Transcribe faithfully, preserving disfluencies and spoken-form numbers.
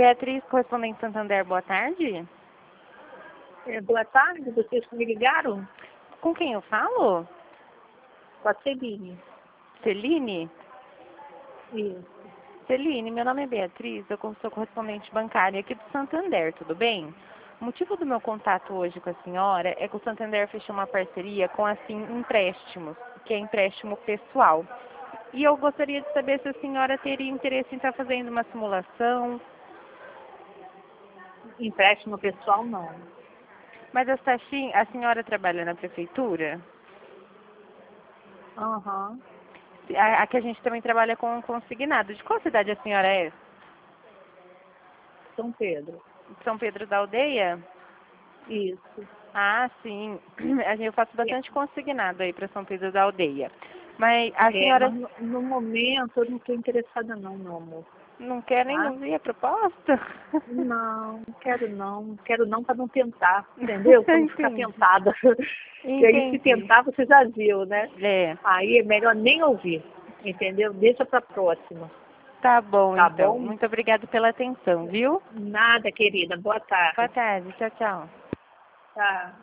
Beatriz, correspondente Santander, boa tarde. É, boa tarde, vocês me ligaram? Com quem eu falo? Com a Celine. Celine? Isso. Celine, meu nome é Beatriz, eu sou correspondente bancária aqui do Santander, tudo bem? O motivo do meu contato hoje com a senhora é que o Santander fechou uma parceria com a Sim Empréstimos, que é empréstimo pessoal. E eu gostaria de saber se a senhora teria interesse em estar fazendo uma simulação. Empréstimo pessoal, não. Mas a, Sachin, a senhora trabalha na prefeitura? Aham. A- Aqui a gente também trabalha com consignado. De qual cidade a senhora é? São Pedro. São Pedro da Aldeia? Isso. Ah, sim. Eu faço bastante consignado aí para São Pedro da Aldeia. Mas a É, senhora mas no, no momento eu não estou interessada não, meu amor. não quer nem Tá? ouvir a proposta? Não, não quero não. Não quero não para não tentar, entendeu? Para não ficar Entendi. tentada. E aí se Entendi. tentar, você já viu, né? É, Aí é melhor nem ouvir, entendeu? Deixa para próxima. tá bom Tá então. bom? Muito obrigada pela atenção, viu? Nada, querida. Boa Boa tarde. tarde. Tchau, tchau. Tá.